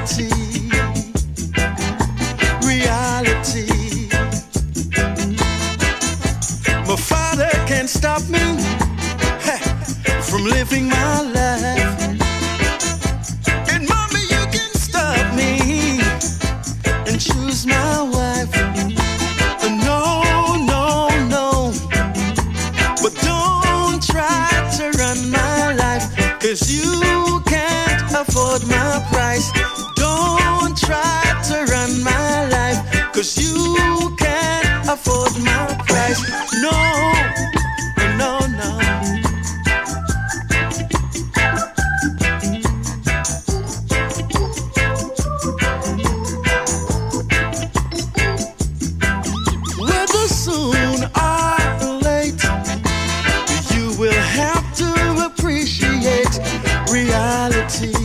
reality. My father can't stop me from living my life. And mommy, you can stop me and choose my wife. No, no, no. But don't try to run my life, 'cause you can't afford my price. Don't try to run my life, 'cause you can't afford my price. No, no, no. Whether soon or late, you will have to appreciate reality.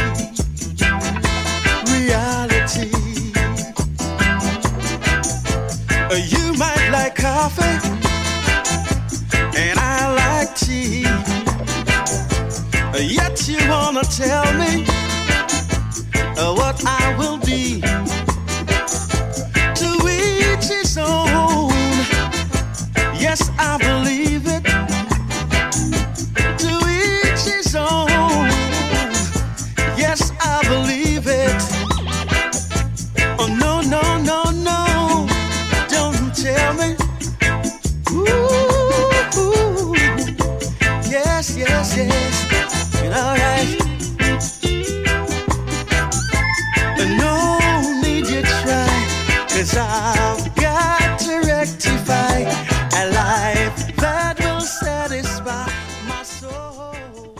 Reality. You might like coffee, and I like tea. Yet you wanna tell me what I will be. To each his own. Yes, I believe it. To each his own. Yes, I believe it. Oh no, no, no, no. Don't tell me. Ooh, yes, yes, yes. And all right. No need you try, 'cause I've got to rectify a life that will satisfy my soul.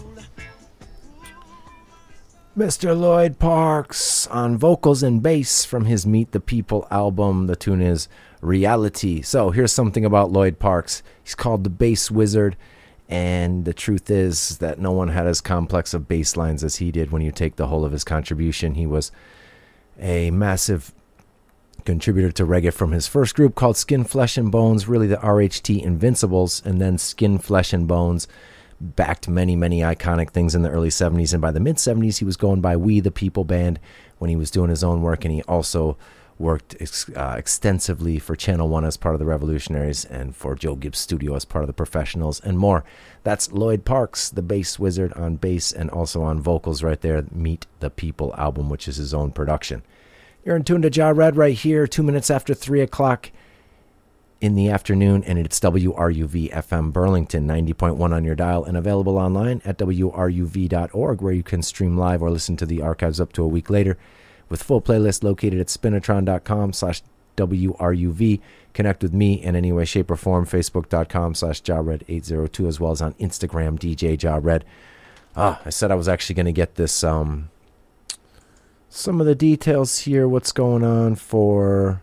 Mr. Lloyd Parks on vocals and bass from his Meet the People album. The tune is Reality. So here's something about Lloyd Parks. He's called the Bass Wizard, and the truth is that no one had as complex of bass lines as he did when you take the whole of his contribution. He was a massive contributor to reggae from his first group called Skin, Flesh and Bones, really the RHT Invincibles, and then Skin, Flesh and Bones backed many, many iconic things in the early 70s, and by the mid-70s he was going by We the People Band when he was doing his own work, and he also worked extensively for Channel 1 as part of the Revolutionaries and for Joe Gibbs Studio as part of the Professionals and more. That's Lloyd Parks, the Bass Wizard, on bass and also on vocals right there. Meet the People album, which is his own production. You're in tune to Ja Red right here, 2 minutes after 3 o'clock in the afternoon, and it's WRUV FM Burlington, 90.1 on your dial, and available online at WRUV.org, where you can stream live or listen to the archives up to a week later, with full playlist located at spinatron.com/WRUV. Connect with me in any way, shape, or form, facebook.com/JaRed802, as well as on Instagram, DJ JaRed. I said I was actually going to get this, some of the details here, what's going on for...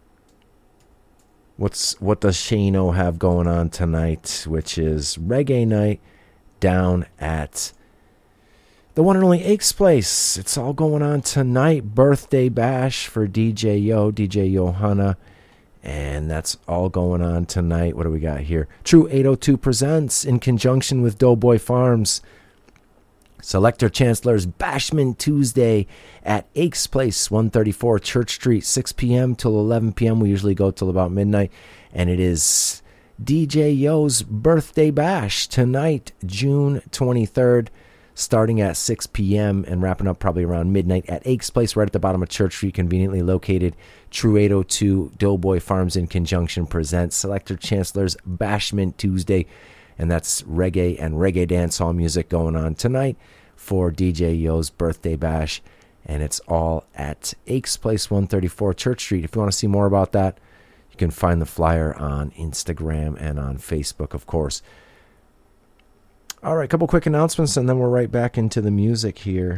What does Shano have going on tonight, which is reggae night down at the one and only Aches Place. It's all going on tonight. Birthday bash for DJ Johanna. And that's all going on tonight. What do we got here? True 802 presents in conjunction with Doughboy Farms. Selector Chancellor's Bashment Tuesday at Aches Place, 134 Church Street, 6 p.m. till 11 p.m. We usually go till about midnight. And it is DJ Yo's birthday bash tonight, June 23rd, starting at 6 p.m. and wrapping up probably around midnight at Aches Place, right at the bottom of Church Street, conveniently located. True 802 Doughboy Farms in conjunction presents Selector Chancellor's Bashment Tuesday. And that's reggae and reggae dancehall music going on tonight for DJ Yo's birthday bash. And it's all at Aches Place, 134 Church Street. If you want to see more about that, you can find the flyer on Instagram and on Facebook, of course. All right, a couple quick announcements, and then we're right back into the music here.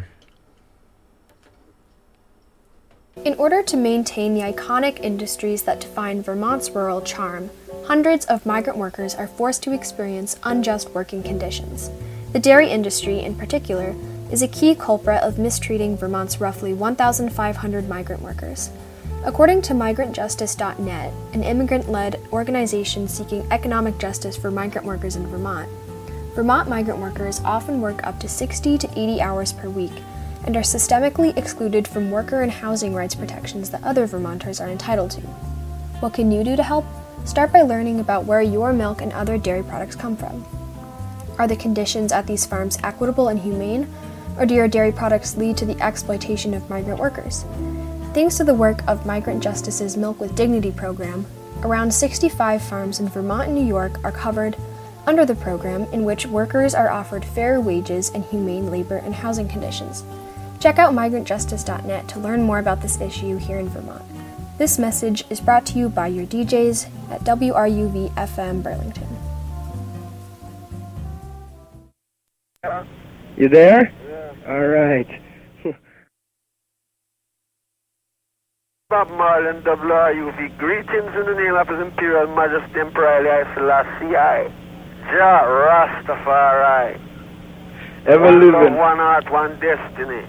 In order to maintain the iconic industries that define Vermont's rural charm, hundreds of migrant workers are forced to experience unjust working conditions. The dairy industry, in particular, is a key culprit of mistreating Vermont's roughly 1,500 migrant workers. According to MigrantJustice.net, an immigrant-led organization seeking economic justice for migrant workers in Vermont, Vermont migrant workers often work up to 60 to 80 hours per week and are systemically excluded from worker and housing rights protections that other Vermonters are entitled to. What can you do to help? Start by learning about where your milk and other dairy products come from. Are the conditions at these farms equitable and humane, or do your dairy products lead to the exploitation of migrant workers? Thanks to the work of Migrant Justice's Milk with Dignity program, around 65 farms in Vermont and New York are covered under the program, in which workers are offered fair wages and humane labor and housing conditions. Check out migrantjustice.net to learn more about this issue here in Vermont. This message is brought to you by your DJs at WRUV-FM Burlington. You there? Yeah. All right. Bob Marlin, WRUV. Greetings in the name of His Imperial Majesty Emperor Haile Selassie I. Jah Rastafari. Ever One living. love, one heart, one destiny.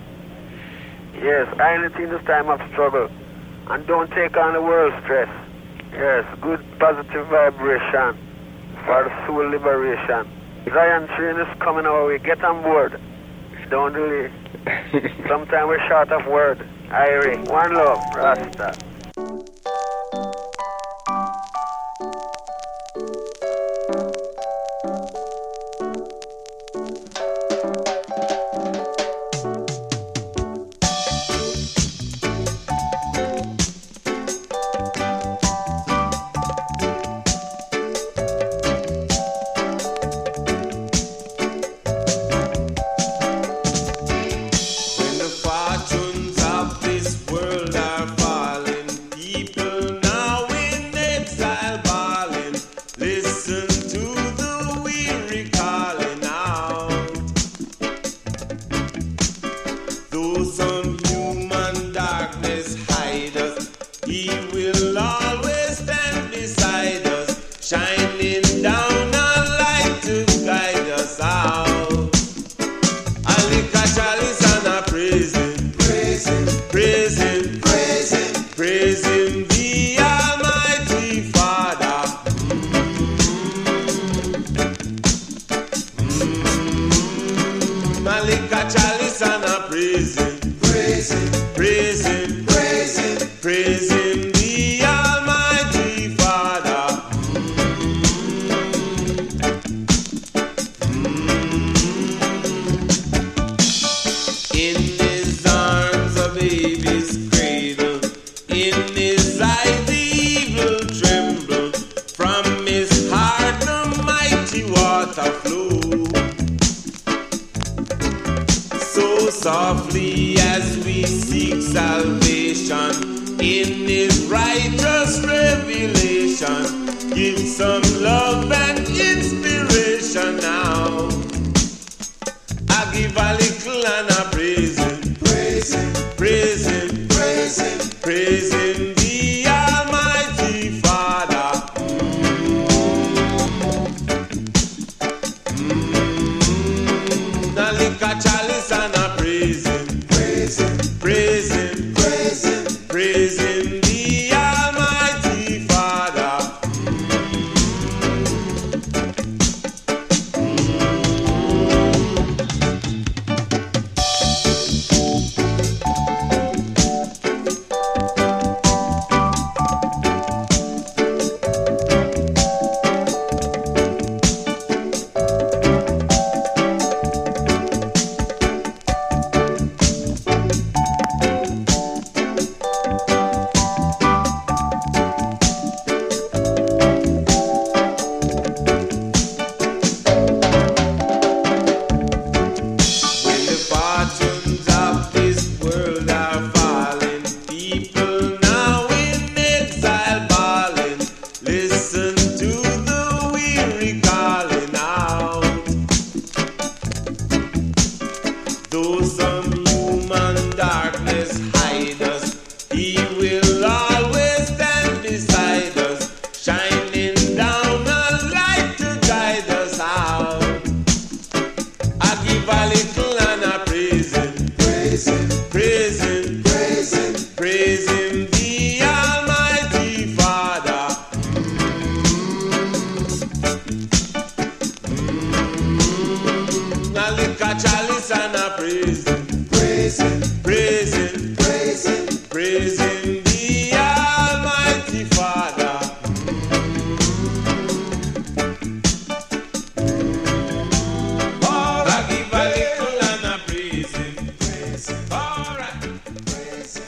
Yes, I ain't in this time of struggle. And don't take on the world stress. Yes, good positive vibration for the soul liberation. Zion train is coming our way. Get on board. Don't delay. Sometimes we're short of word. Irie, one love, Rasta. a chalice and a praise him, praise him.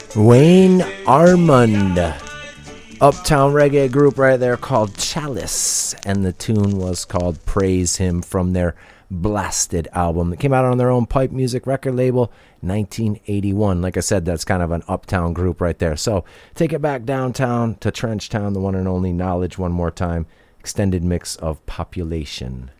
Wayne Armand, uptown reggae group right there called Chalice, and the tune was called Praise Him from their Blasted album. It came out on their own Pipe Music record label, 1981. Like I said, that's kind of an uptown group right there. So take it back downtown to Trenchtown, the one and only Knowledge one more time. Extended mix of Population.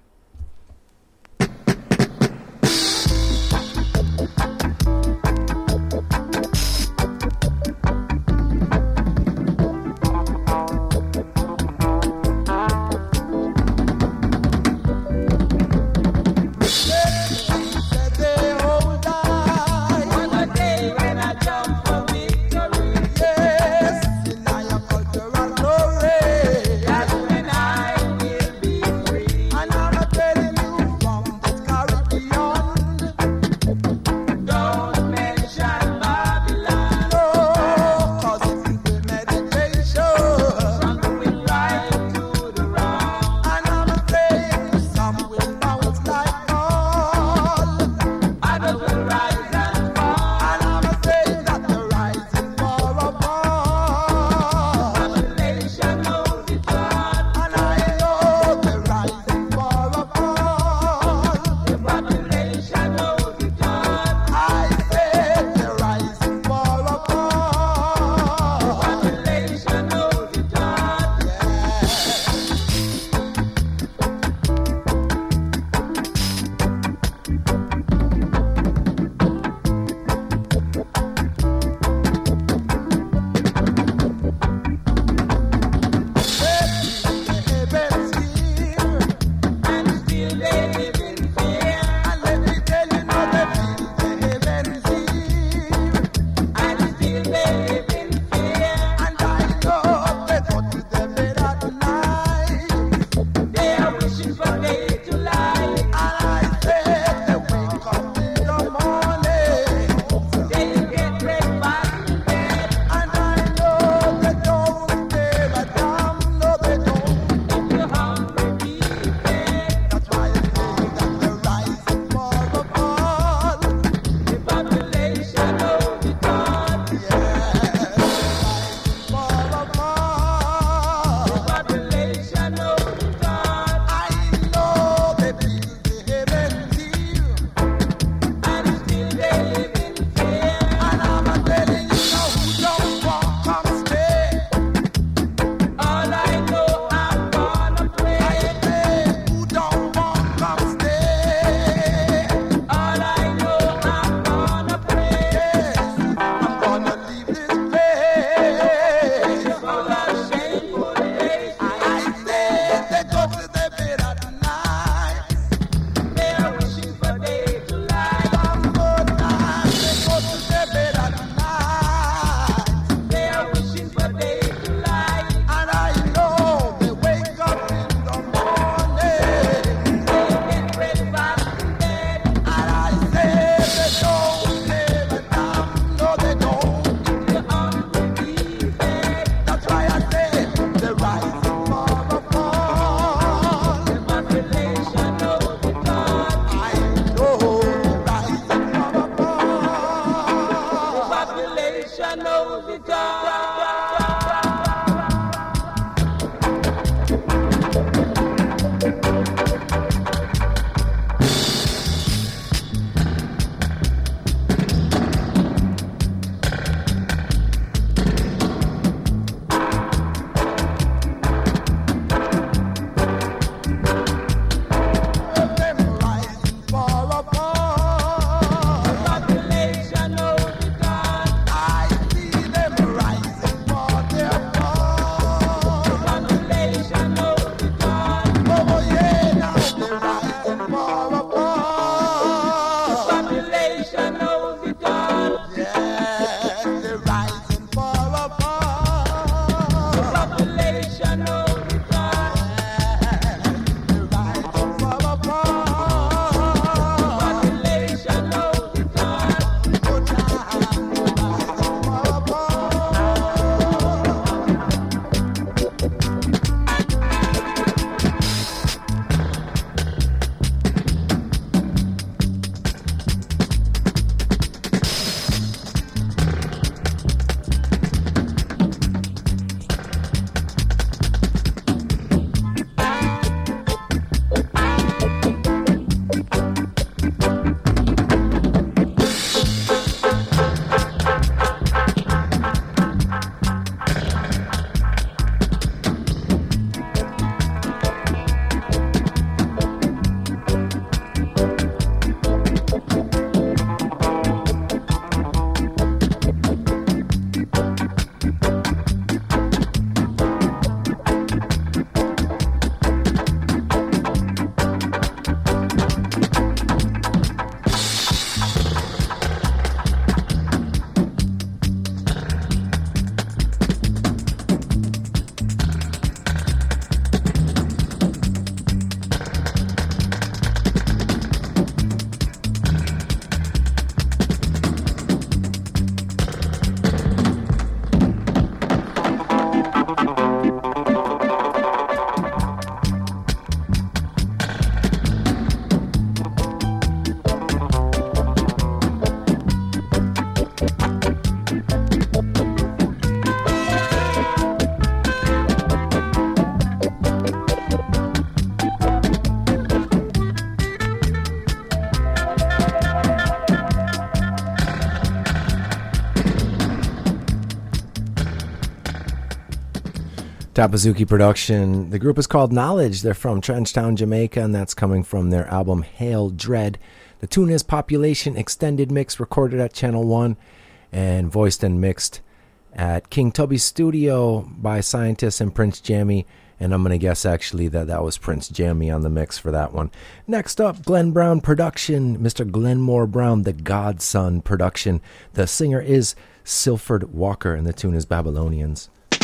Tapazuki production. The group is called Knowledge. They're from Trenchtown, Jamaica, and that's coming from their album Hail Dread. The tune is Population Extended Mix, recorded at Channel 1 and voiced and mixed at King Tubby's studio by Scientist and Prince Jammy. And I'm going to guess actually that was Prince Jammy on the mix for that one. Next up, Glenn Brown production, Mr. Glenmore Brown, the Godson production. The singer is Silford Walker, and the tune is Babylonians.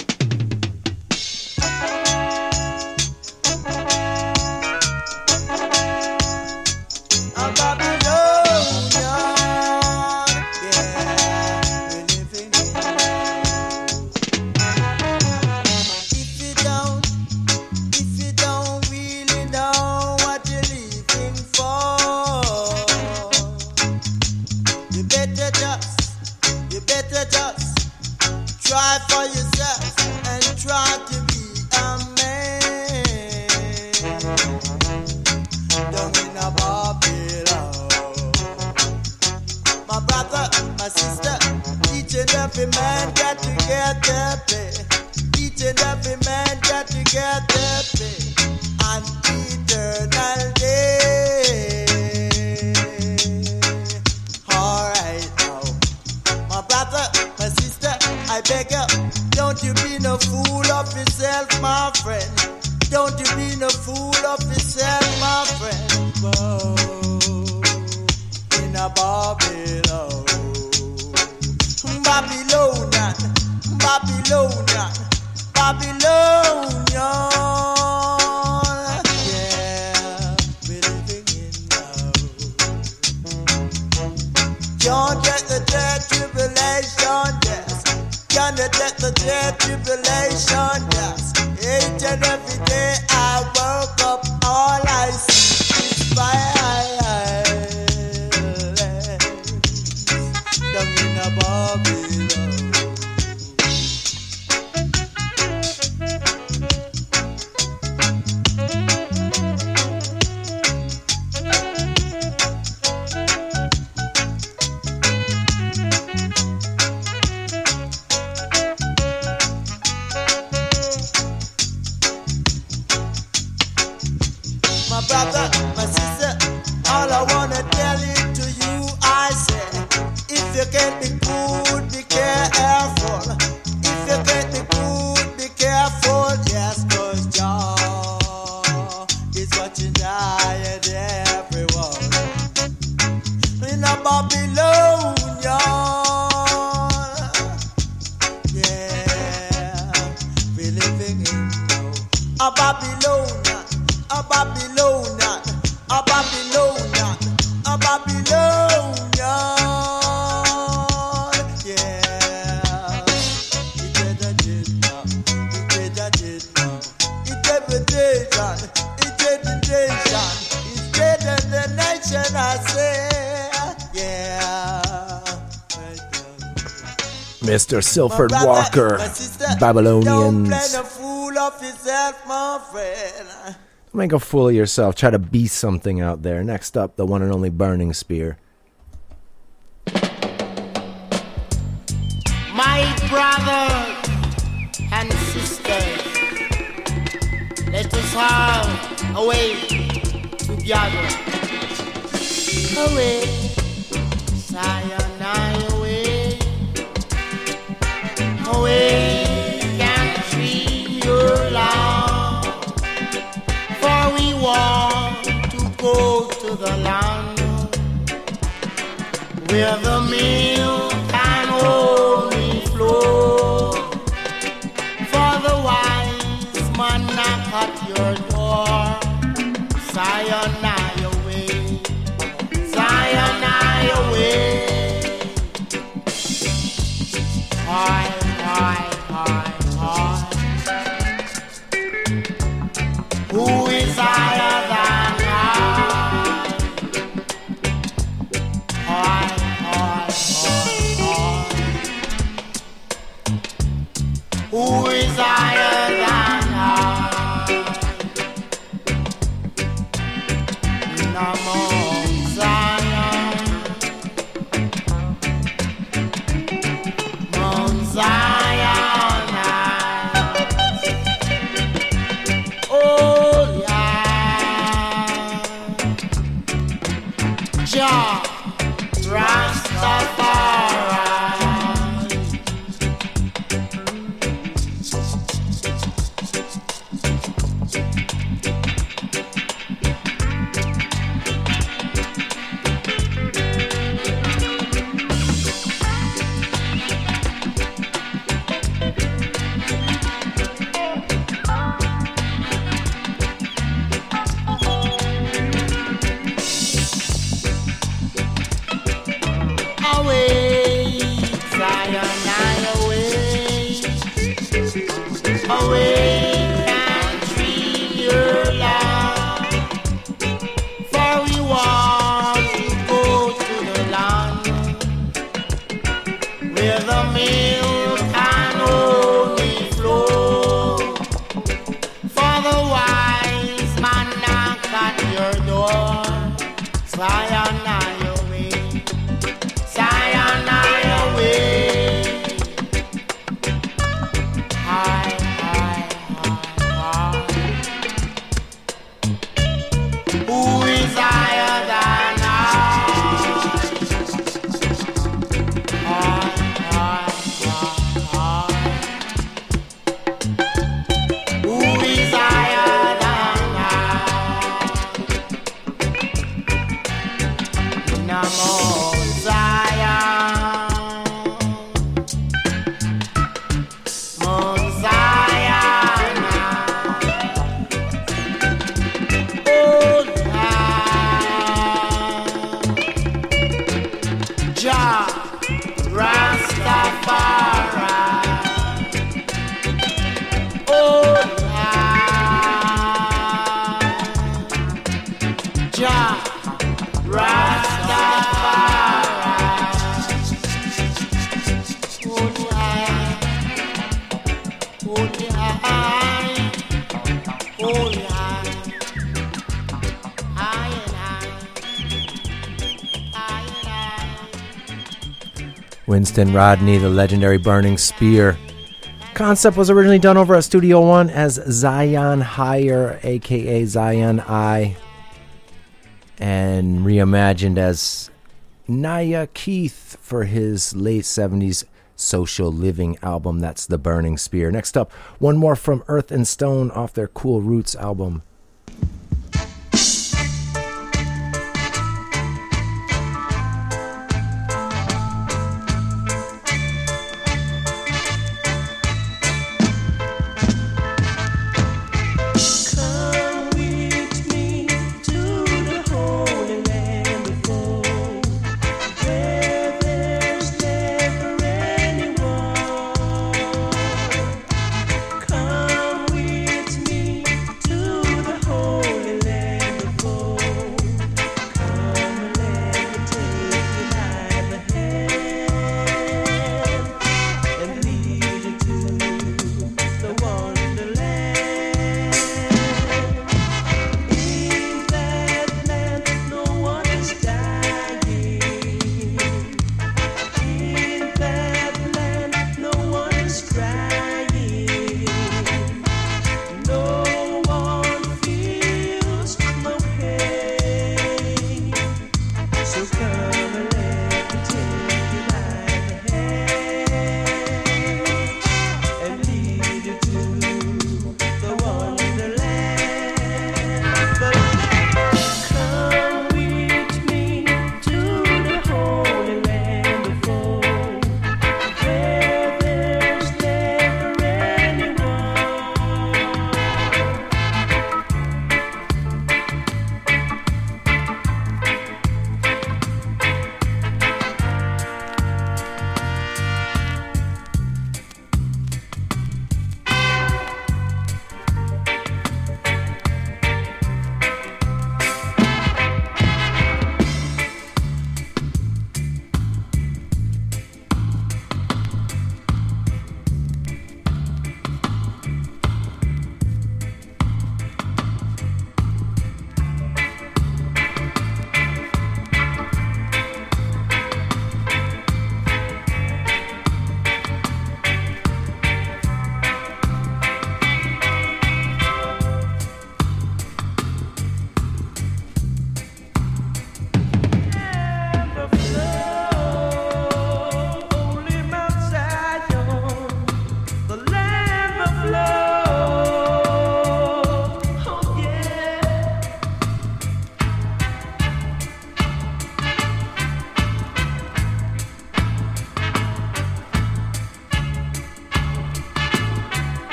Mr. Silford Walker, Babylonians. Don't make a fool of yourself. Try to be something out there. Next up, the one and only Burning Spear. My brothers and sisters, let us have a way together. Away, sayonara, away, away, country, your love. For we want to go to the land where the milk and honey flow. For the wise man knock at your door. Sayonara way, sayonara way. Hi, hi, hi, hi. Who is higher than I? Hi, hi, hi, hi. Who is higher than I? Namo Zion, Mount Zion. awake and dream your love. For we want to go to the land where the milk and honey flow. For the wise man knock at your door. Zion, I away. Zion, I away. High, high, high, high. Who is higher than I? High, high, high, high. Who is higher than I? Namo Zion, Mount Zion, oh Jah Rastafari, oh Jah Rastafari, holy high, holy high, holy high, high and high, high and high. Winston Rodney, the legendary Burning Spear. Concept was originally done over at Studio One as Zion Higher, aka Zion I, and reimagined as Naya Keith for his late 70s social living album. That's The Burning Spear. Next up, one more from Earth and Stone off their Cool Roots album. Come with me to the Holy Land before, where there's never anyone. Come with me to the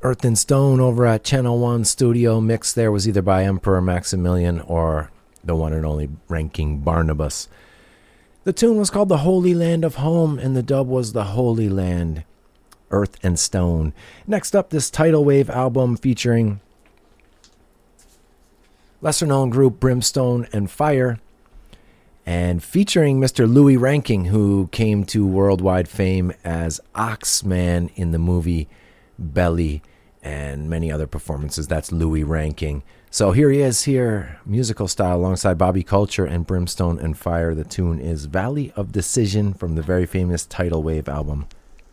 Earth and Stone over at Channel 1 Studio. Mix there was either by Emperor Maximilian or the one and only Ranking Barnabas. The tune was called The Holy Land of Home, and the dub was The Holy Land, Earth and Stone. Next up, this Tidal Wave album featuring lesser-known group Brimstone and Fire, and featuring Mr. Louis Ranking, who came to worldwide fame as Oxman in the movie Belly, and many other performances. That's Louis Ranking. So here he is here, musical style, alongside Bobby Culture and Brimstone and Fire. The tune is Valley of Decision from the very famous Tidal Wave album.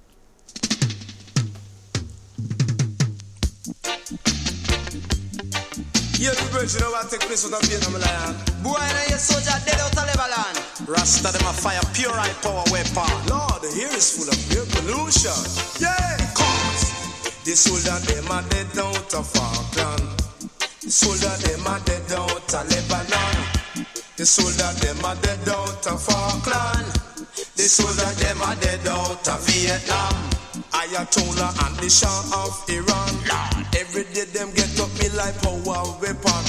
Yeah, the bridge, you know what take place with a Vietnam lion. Boy, now your soldier dead out of Lebanon. Rasta them a fire, pure high power weapon. Lord, the air is full of air pollution. Yeah, cause the soldier them a dead out of Falkland. The soldier them a dead out of Lebanon. The soldier them a dead out of Falkland. The soldier them a dead out of Vietnam. Ayatollah and the Shah of Iran. Every day them get up me like power weapon.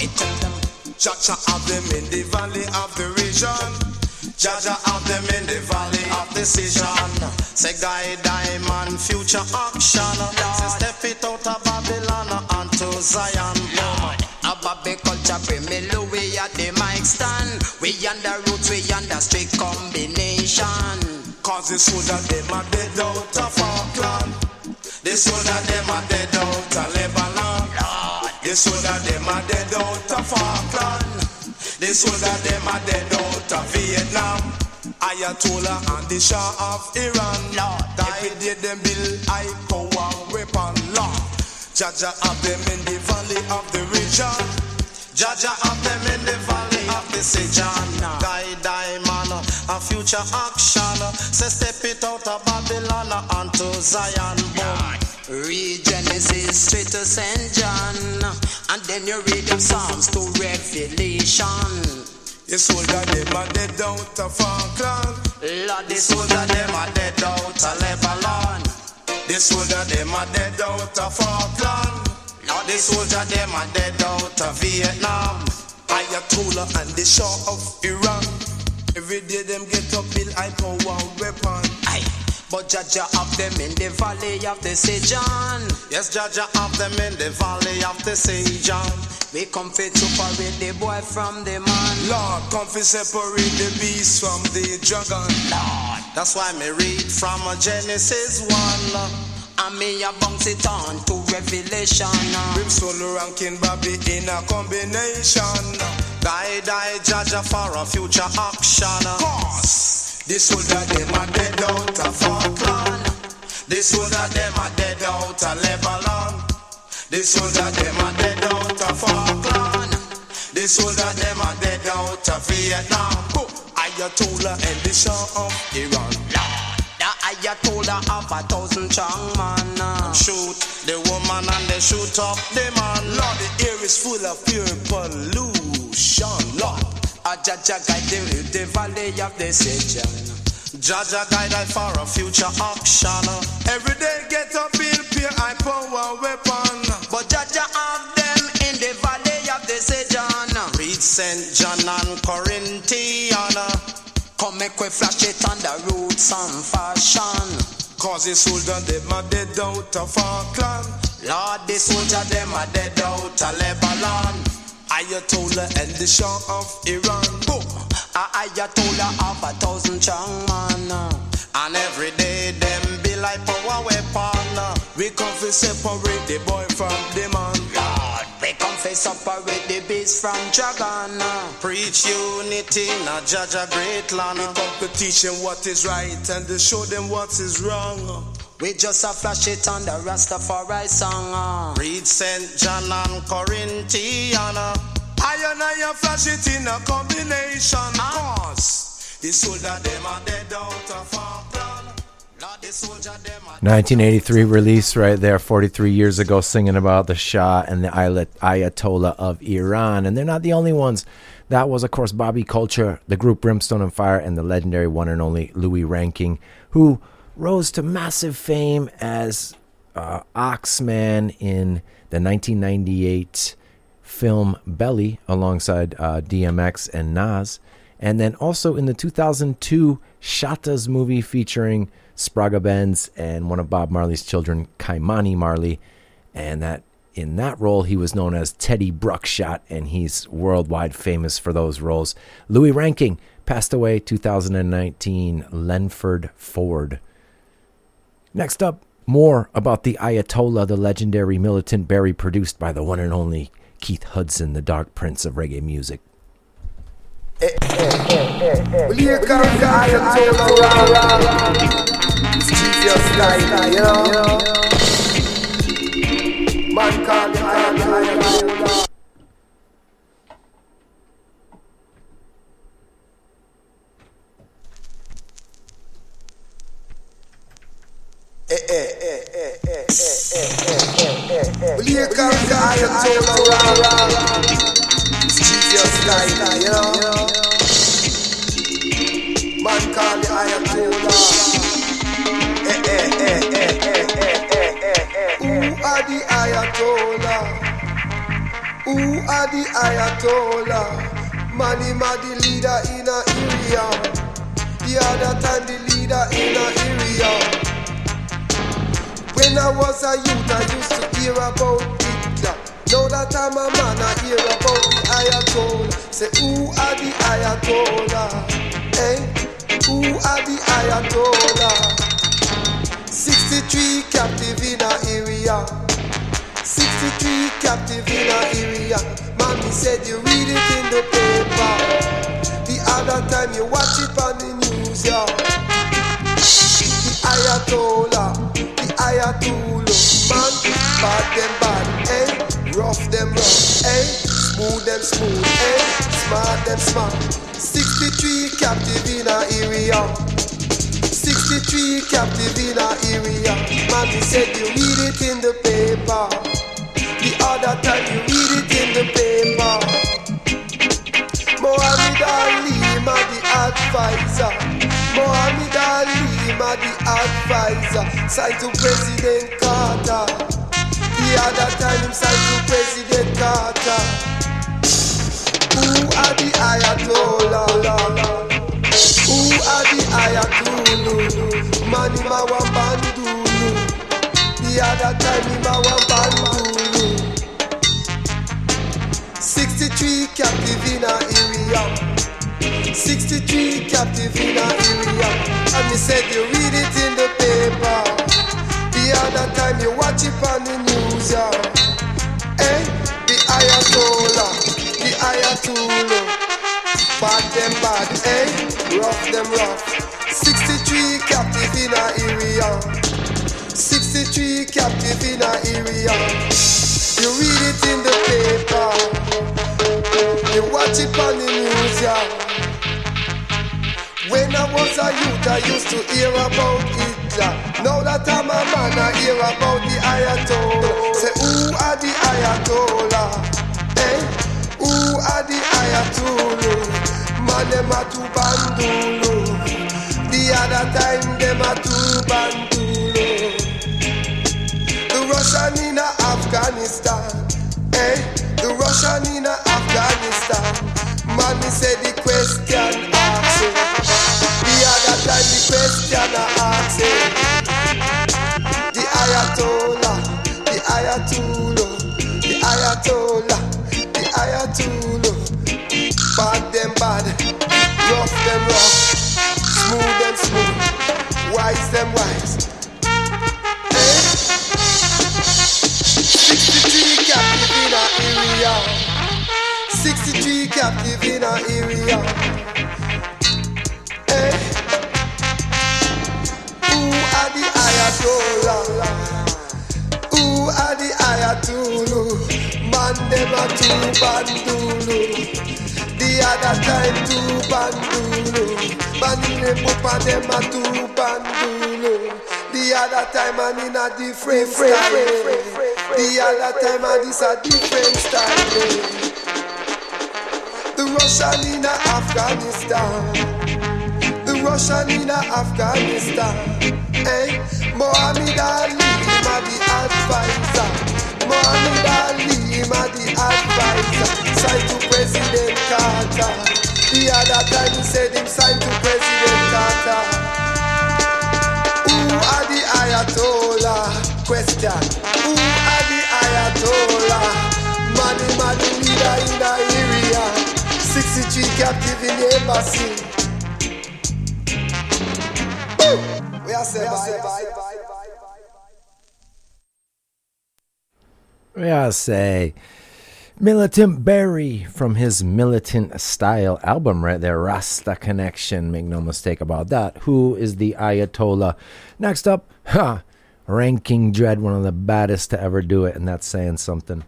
Jaja have them in the valley of the region. Jaja have them in the valley of decision. Say guy diamond future action. Say step it out of Babylon onto Zion. A Bobby Culture bring me Louis at the mic stand. We under roots, we under strict combination. Cause the soldier them a dead out of Falkland. The soldier them a dead out of Lebanon. The soldier them a dead out of Falkland. The soldier them a dead out of Vietnam. Ayatollah and the Shah of Iran. Every day them build high power weapon. Jaja have them in the valley of the region. Jaja have them in the valley of the decision. Diamond, a future action. Say step it out of Babylon onto Zion. Boom. Read Genesis straight to St. John. And then you read them Psalms to Revelation. The soldier them a dead out of Falkland. Lord, the soldier them a dead out of Lebanon. The soldier them a dead out of Falkland. Lord, the soldier them a dead out of Vietnam. Ayatollah and the Shah of Iran. Every day them get up build high power weapon. Aye. But Jaja have them in the valley of decision. Yes, Jaja have them in the valley of decision. We come to separate the boy from the man. Lord, come to separate the beast from the dragon. Lord, that's why me read from Genesis 1. And me a bounce it on to Revelation. Brimstone Ranking Bobby in a combination. Guide Jaja for a future action. Cause the soldier them a dead out of Falkland. The soldier them a dead out of Lebanon. The soldier them a dead out of Falkland. The soldier them a dead out of Vietnam. Ayatollah and the Shah of Iran. The Ayatollah have 1,000 strong man. Shoot the woman and they shoot up the man. Lord, the air is full of pure pollution. Lord, a Jaja guide the valley of decision. Jaja guide for a future action. Every day get up build pure high power weapon. But Jaja have them in the valley of decision. Read St. John and Corinthian. Come make we flash it on the roots and fashion. Cause the soldier them a dead out of Falkland. Lord, the soldier them a dead out of Lebanon. Ayatollah and the Shah of Iran. Boom. Ayatollah have 1,000 strong man. And every day them be like power weapon. We come to separate the boy from the man. Lord, we come to separate the beast from dragon. Preach unity in a Jaja great land. We come to teach them what is right and to show them what is wrong. We just a flash it on the Rastafari song. Read St. John and Corinthian. I flash it in a combination. Cause the soldier them are dead out of Falkland. 1983 release right there, 43 years ago, singing about the Shah and the Ayatollah of Iran. And they're not the only ones. That was, of course, Bobby Culture, the group Brimstone and Fire, and the legendary one and only Louis Ranking, who rose to massive fame as Oxman in the 1998 film Belly alongside DMX and Nas. And then also in the 2002 Shatta's movie featuring Sprague Benz and one of Bob Marley's children, Kaimani Marley. And that in that role, he was known as Teddy Bruckshot, and he's worldwide famous for those roles. Louis Ranking passed away 2019, Lenford Ford. Next up, more about the Ayatollah, the legendary militant Berry, produced by the one and only Keith Hudson, the Dark Prince of reggae music. Well, here comes the Ayatollah, Jesus Christ, you know. Man called the Ayatollah. Well, here comes the Ayatollah, Jesus Christ, you know. Man called the Ayatollah. Who are the Ayatollah? Who are the Ayatollah? Man, him a the leader in a area. The other time the leader in a area. When I was a youth, I used to hear about Hitler. Now that I'm a man, I hear about the Ayatollah. Say, who are the Ayatollah? Eh? Who are the Ayatollah? 63 captive in a area. 63 captive in a area. Mommy said you read it in the paper. The other time you watch it on the news, yeah. The Ayatollah, the Ayatollah. Man, bad them bad, eh? Rough them rough, eh? Smooth them smooth, eh? Smart them smart. 63 captive in a area. 63 captive in a area. Mommy said you read it in the paper. The other time you read it in the paper. Muhammad Ali, ma the advisor. Muhammad Ali, ma the advisor. Signed to President Carter. The other time him signed to President Carter. Who are the Ayatollah? Who are the Ayatollah? Man, him a one bandulu. The other time him a one bandulu. 63 captive in a area. 63 captive in a area. And me said you read it in the paper. The other time you watch it on the news, yeah. Eh? The Ayatollah, the Ayatollah. Bad them bad, eh? Rough them rough. 63 captive in a area. 63 captive in a area. You read it in the paper. You watch it on the news, yeah. When I was a youth, I used to hear about Hitler. Now that I'm a man, I hear about the Ayatollah. Say, who are the Ayatollah? Eh? Who are the Ayatollah? Man, them a two bandulu. The other time, them a two bandulu. The Russian in Afghanistan, eh? The Russian in Afghanistan. Man, me say the question asking. The other time, the question asking. The Ayatollah, the Ayatollah, the Ayatollah, the Ayatollah. Bad them bad, rough them rough, smooth them smooth, wise them wise. Eh? 63 captive in a area. 63 captive in a area. Eh? Who are the Ayatollah? Who are the Ayatollah? Man, them a two bandulu. The other time two bandulu. Man in the put on them a two bandulu. The other time man in a different style. The other time man is a different style. The Russian in Afghanistan. The Russian in Afghanistan. Hey, Muhammad Ali, ma the advisor. Muhammad Ali, ma the advisor. Signed to President Carter. The other time he said him signed to President Carter. Who are the Ayatollah? Question. Who are the Ayatollah? Money leader in the area. 63 captive in the embassy. We are say bye. We are say Militant Berry from his Militant Style album right there, Rasta Connection, make no mistake about that. Who is the Ayatollah? Next up, Ranking Dread, one of the baddest to ever do it, and that's saying something.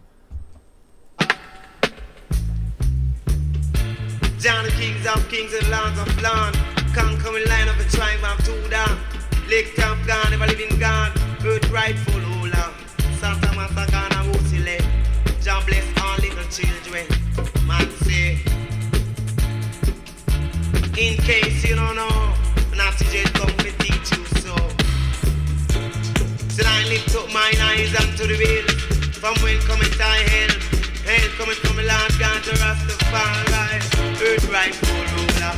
John the kings of kings and lands of land. Can't come in line of a tribe of Judah. Lake Top gone, never living God. Earth rightful ruler. Santa Masakana Wusile. John bless all little children. Man say, in case you don't know, Natty J come to teach you so. So I lift up mine eyes unto the hills. From when cometh I hell? Hell coming from the Lord God to Rastafari. Earth rightful ruler.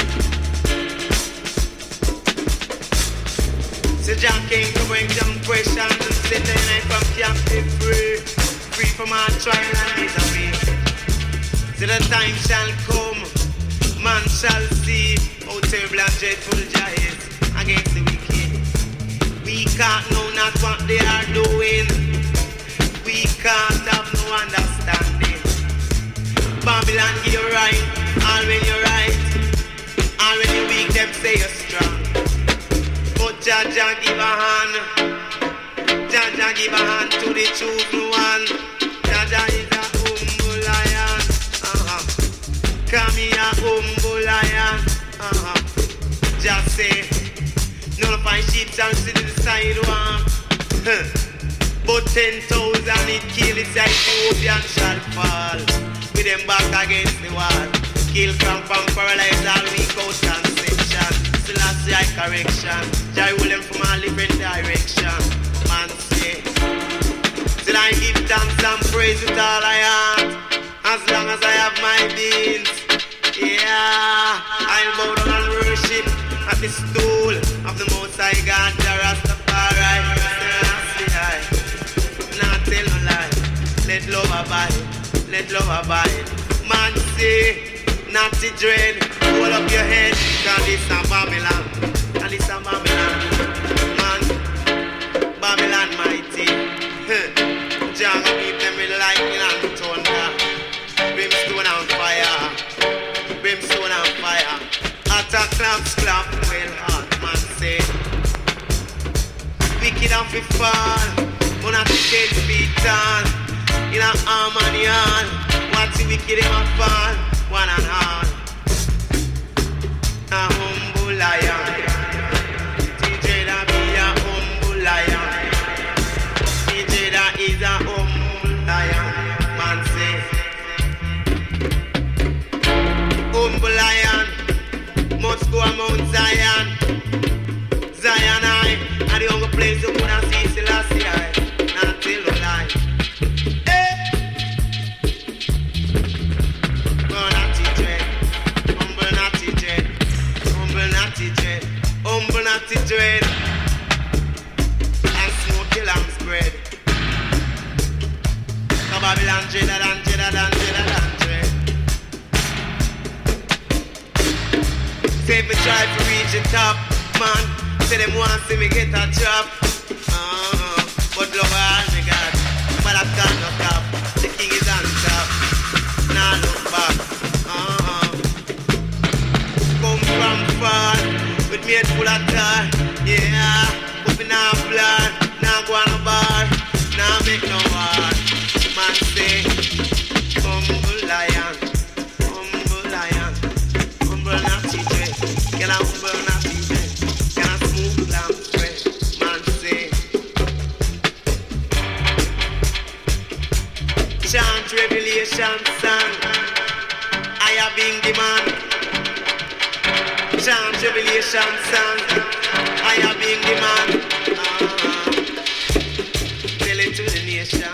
So John came to bring some questions and set the night from captive free. Free from our trial and misery. So the time shall come, man shall see how terrible and dreadful Jah is against the wicked. We can't know not what they are doing. We can't have no understanding. Babylon give you right, all when you're right. All when you're weak, them say you're strong. But Jah give a hand. Jah give a hand to the chosen one. Jah is a humble lion. Come here, humble lion. Just say, none of my sheep shall sit in the sidewalk. But 10,000 it kill, it's like Ethiopian shall fall. With them back against the wall. Kill from paralyze all weak out conception. Selassie I correction. Jah roll them from all different direction. Man say, till I give thanks and praise with all I have. As long as I have my beings. Yeah, I'll bow down and worship at the stool of the Most High God, Jah Rastafari. Not tell no lie. Let love abide. Let love abide. Man say, not to dread. Hold up your head, cause this is Babylon. And this is Babylon. Man, Babylon mighty. Jah gonna keep them with lightning and thunder. Brimstone and fire. Brimstone and fire. Attack clap, well hot, man say. Wicked and fi fall. But not to 10 feet tall. In a harmony all. Watch the wicked them a fall. One and all. A humble lion. DJ da be a humble lion. DJ da is a humble lion. Man say, humble lion must go a Mount Zion. Zion I the only place you wanna see Selassie I. Not tell no lie. Humble natty dread. And smoke your lamb's bread. No Babylon dreader than dread. Say if me try to reach the top, man. Say them want to see me get a job. But love all me God. But I can't look up. The king is on top. Now look back. Come from far. With me head full of tar, yeah. But me nah plan, nah go on a bar, nah make no war. Man say, humble lion, humble natty dread. Can I humble natty dread? Can I smooth lamb spread? Man say, chant revelation song. I have been the man. charm, tribulation song. I am being the man. Tell it to the nation.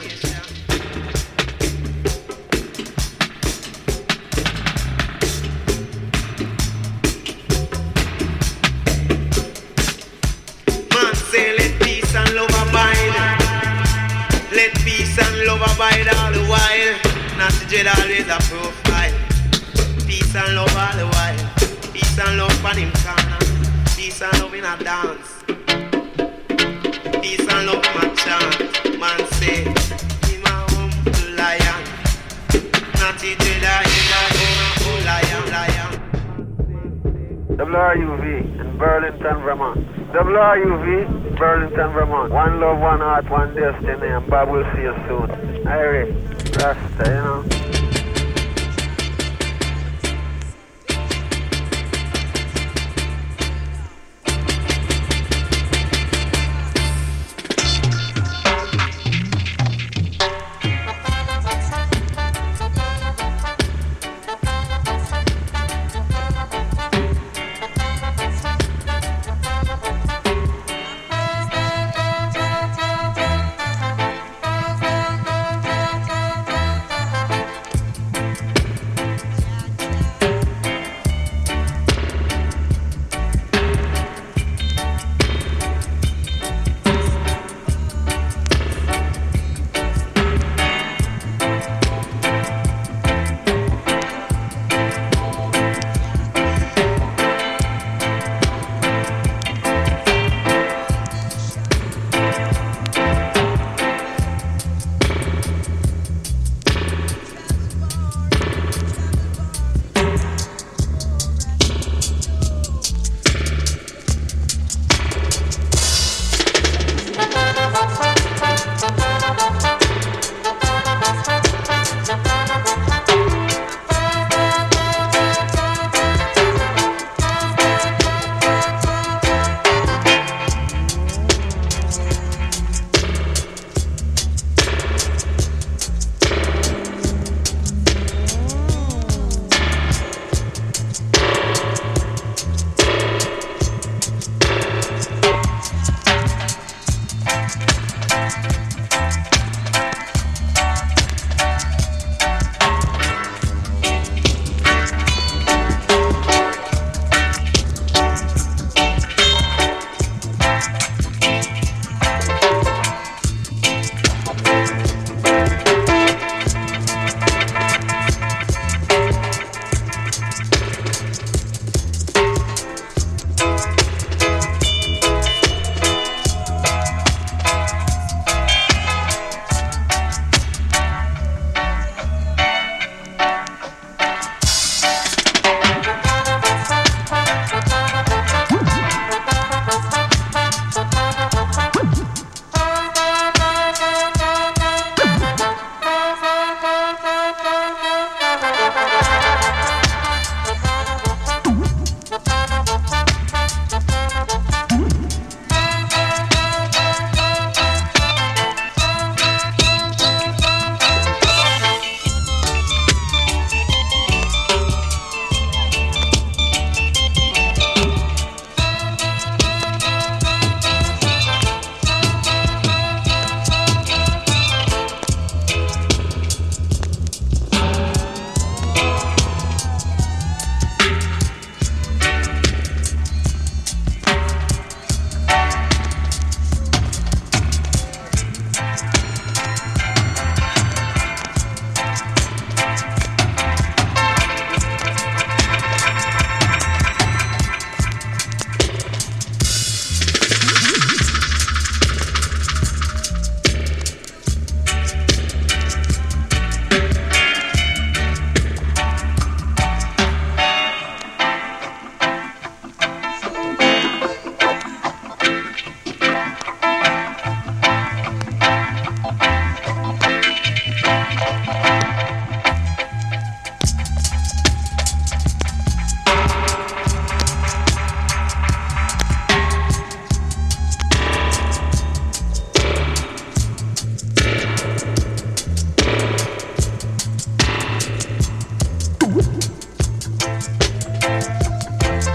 Man say let peace and love abide. Let peace and love abide all the while. Not to dread always a profile. Peace and love all the while. Peace and love on him corner. Peace and love in a dance. Peace and love in a chant. Man say, him a humble lion. Not to dread always lion. WRUV in Burlington, Vermont. WRUV, Burlington, Vermont. One love, one heart, one destiny, and Bob will see you soon. Irie, Rasta, you know.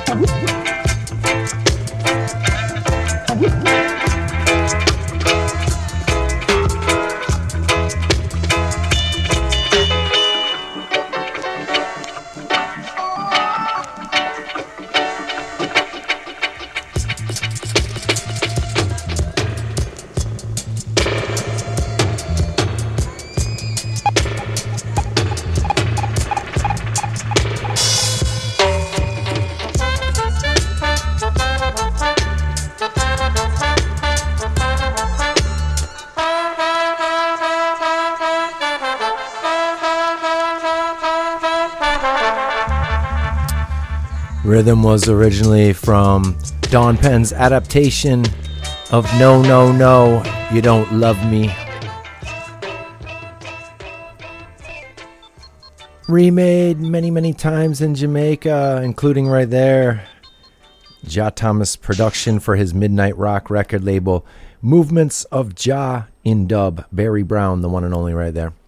Rhythm was originally from Don Penn's adaptation of No, No, No, You Don't Love Me. Remade many, many times in Jamaica, including right there, Jah Thomas production for his Midnight Rock record label, Movements of Jah in dub, Barry Brown, the one and only right there.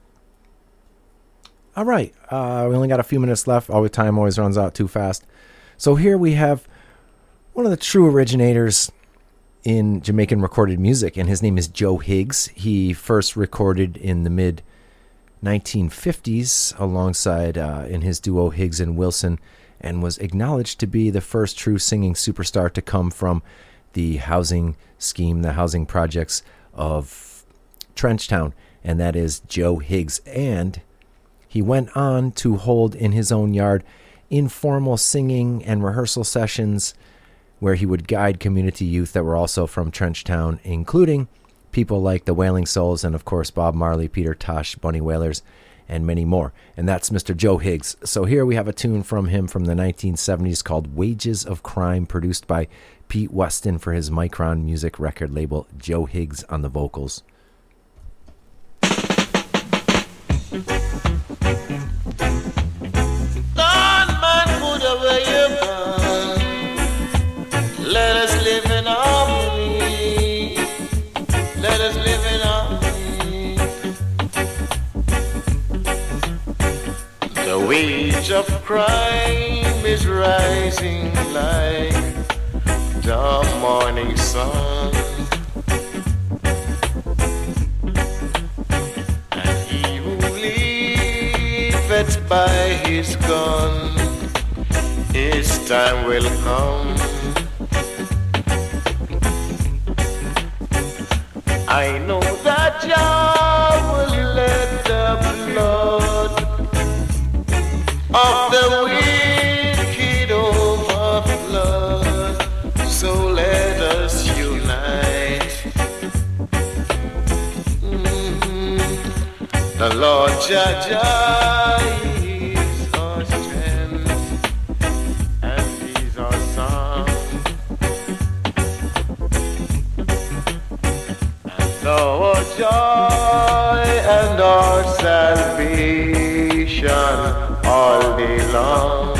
All right, we only got a few minutes left. Always time always runs out too fast. So here we have one of the true originators in Jamaican recorded music, and his name is Joe Higgs. He first recorded in the mid-1950s alongside in his duo Higgs and Wilson, and was acknowledged to be the first true singing superstar to come from the housing scheme, the housing projects of Trenchtown, and that is Joe Higgs. And he went on to hold in his own yard informal singing and rehearsal sessions where he would guide community youth that were also from Trenchtown, including people like the Wailing Souls and, of course, Bob Marley, Peter Tosh, Bunny Wailers, and many more. And that's Mr. Joe Higgs. So here we have a tune from him from the 1970s called Wages of Crime, produced by Pete Weston for his Micron Music record label. Joe Higgs on the vocals. Let us live in harmony. Let us live in harmony. The wage of crime is rising like the morning sun, and he who liveth by his gun, his time will come. I know that Jah will let the blood of the wicked overflow. So let us unite. The Lord Jah is our strength, and He's our song. Our joy and our salvation all day long.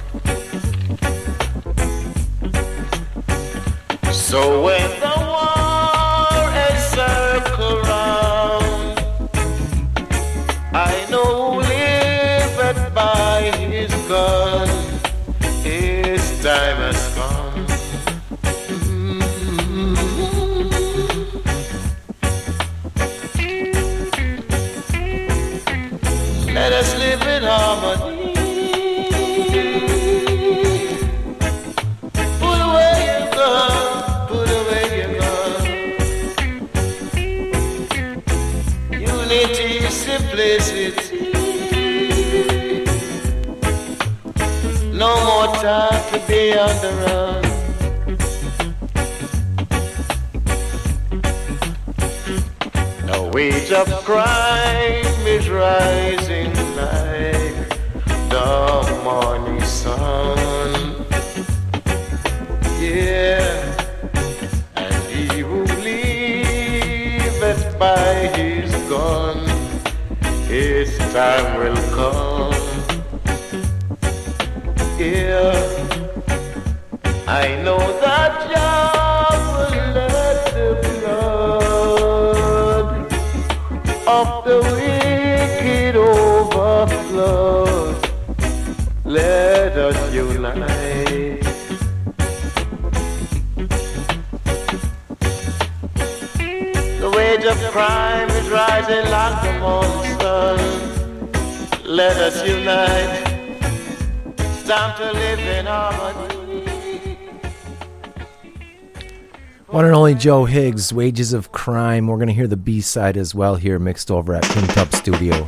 So when the war is circled round, I know who liveth by his gun, his time has come. Let us live in harmony. Put away your gun, put away your gun. Unity, simplicity. No more time to be on the run. The wage of crime is rising like the morning sun. Yeah, and he who liveth by his gun, his time will come. Yeah, I know that Jah will let the blood of the wicked overflow. Let us unite. The wage of crime is rising like the morning sun. Let us unite. It's time to live in harmony. One and only Joe Higgs, Wages of Crime. We're going to hear the B-side as well here, mixed over at King Tub Studio.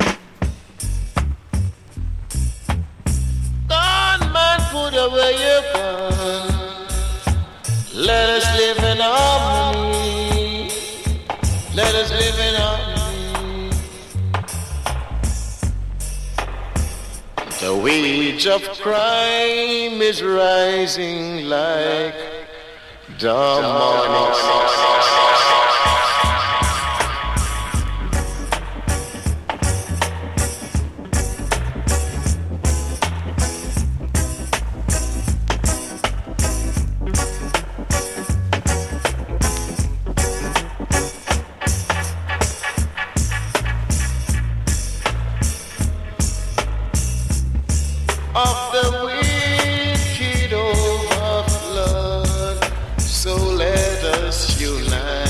Gunman, put away your guns. Let us live in harmony. Let us live in harmony. The wage of crime is rising like the morning sun. Of the wicked overflood, so let us unite.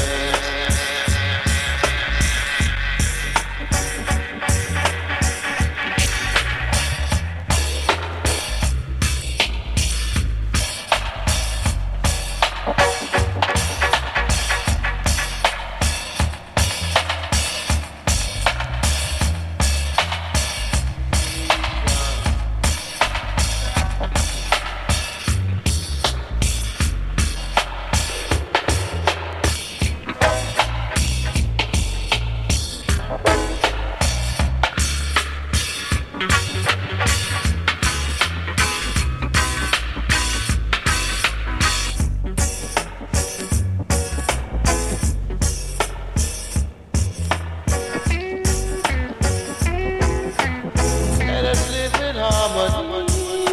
Let us live in harmony.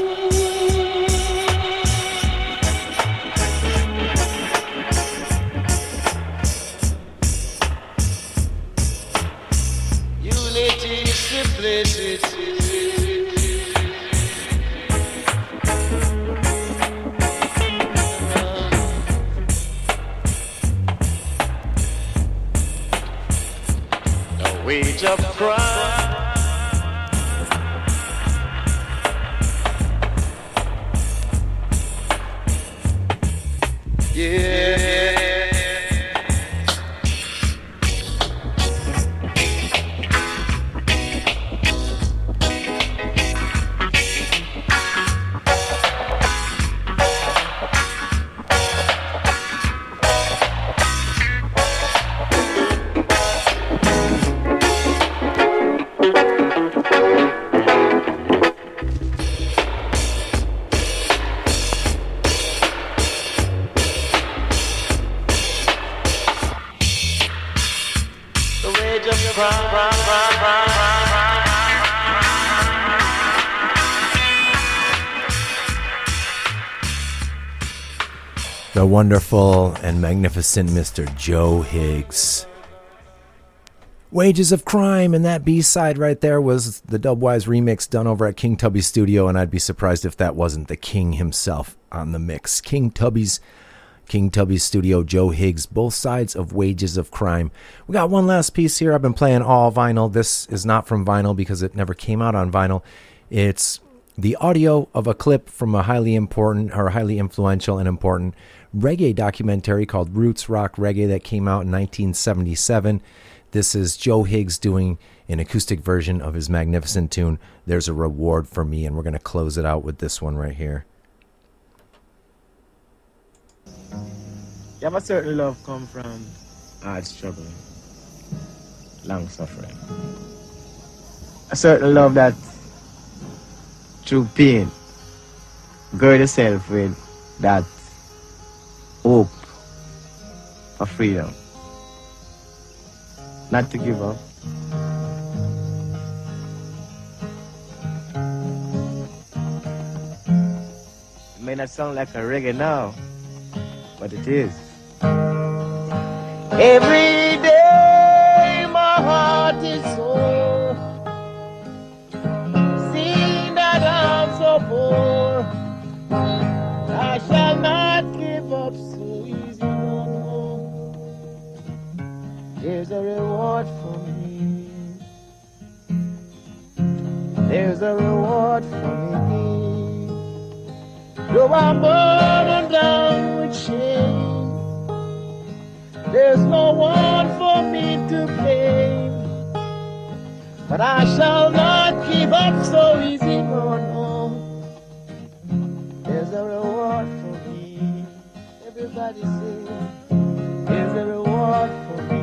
Unity, simplicity. The wage of crime. Yeah. The wage of crime. The wonderful and magnificent Mr. Joe Higgs. Wages of Crime, and that B-side right there was the Dubwise remix done over at King Tubby Studio, and I'd be surprised if that wasn't the king himself on the mix. King Tubby's Studio, Joe Higgs, both sides of Wages of Crime. We got one last piece here. I've been playing all vinyl. This is not from vinyl because it never came out on vinyl. It's the audio of a clip from a highly important or highly influential and important reggae documentary called Roots Rock Reggae that came out in 1977. This is Joe Higgs doing an acoustic version of his magnificent tune, There's a Reward for Me, and we're going to close it out with this one right here. You have a certain love come from hard struggle, long suffering. A certain love that through pain, gird yourself with that hope for freedom. Not to give up. It may not sound like a reggae now, but it is. Every day my heart is sore, seeing that I'm so poor. Though I'm burdened down with shame, there's no one for me to blame. But I shall not give up so easy, no, no. There's a reward for me. Everybody say, there's a reward for me.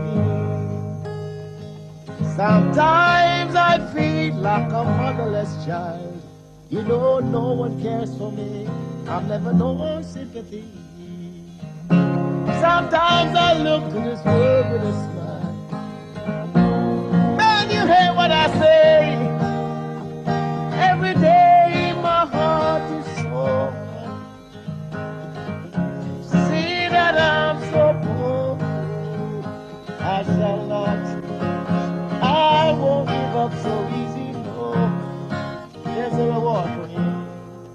Sometimes I feel like a motherless child. You know, no one cares for me. I've never known sympathy. Sometimes I look to this world with a smile. Man, you hear what I say?